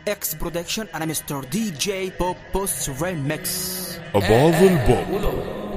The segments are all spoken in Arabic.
اكس برودكشن. انا مستر دي جي بوب بوست ريمكس اباظ البوب.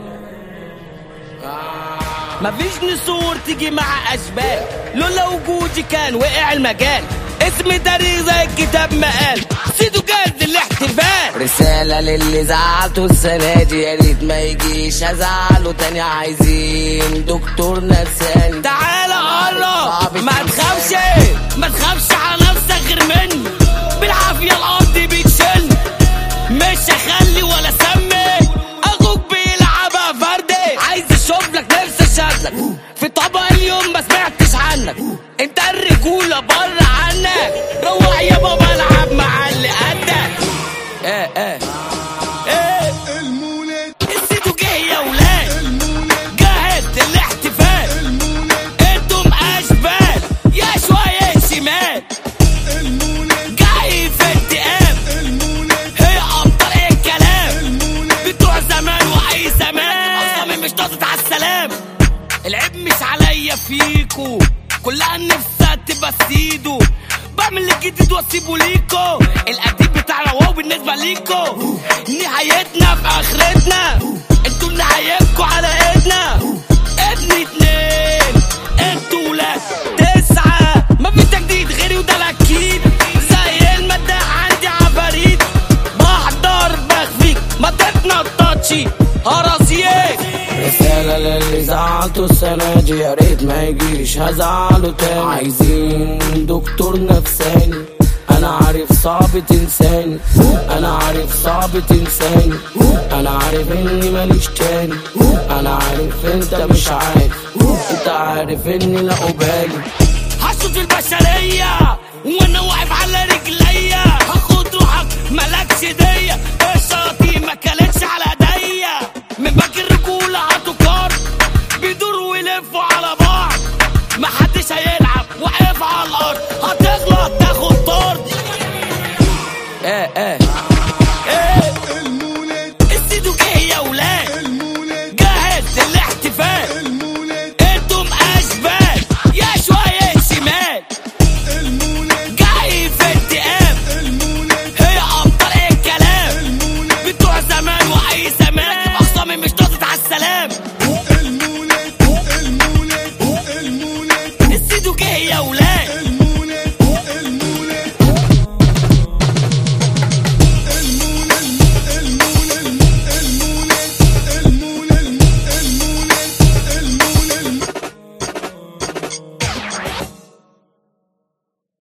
مفيش نسور تيجي مع اشبال، لولا وجودي كان وقع المجال. اسم تاريخ زي الكتاب ما قال، سيدو جاز الاحتفال. رسالة للي زعلته السنة دي، يا ريت ما يجيش هزعله تاني. عايزين دكتور نفساني. تعالى قرب، ما تخافش على نفسك غير مني. بالعافية الارض بيتشل، مش هخلي ولا سمي. اخوك بيلعبها فردي، عايز اشوف لك نفسي اشهدلك. في طبق اليوم ما سمعتش عنك، انت الرجولة بره عنك. روح يا بابا العب مع اللي قدك. المولد السيدو جه يا ولاد، جهز الاحتفال. انتم اشبال يا شوية شمال، جاي في انتقام. هي ابطال الكلام بتوع زمان واي زمان. اصلا مش ناقصت على السلام، العيب مش عليا فيكو. كلها نفسها تبقى سيدو، بعمل الجديد واسيبه ليكو. القديم بتاعنا واو بالنسبة ليكو. نهايتنا في اخرتنا، انتوا نهايتكوا على ايدنا. ابني 2 انتوا ولاد 9، مفيش تجديد غيري وده الاكيد. زي المادة عندي عفاريت، بحضر بخفيك ما تتنططشي هراسيك. رسالة للي زعلته السنة دي، يا ريت ما يجيش هزعله تاني. عايزين دكتور نفساني. انا عارف صعب تنساني، انا عارف صعب تنساني. انا عارف اني ماليش تاني، انا عارف انت مش عارف. انت عارف اني لا أبالي. هشوف البشرية